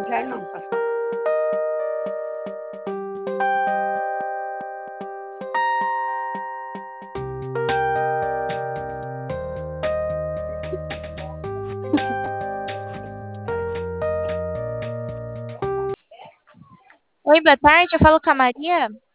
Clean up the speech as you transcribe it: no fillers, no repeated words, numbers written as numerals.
Quero não, pastor. Oi, boa tarde. Eu falo com a Maria.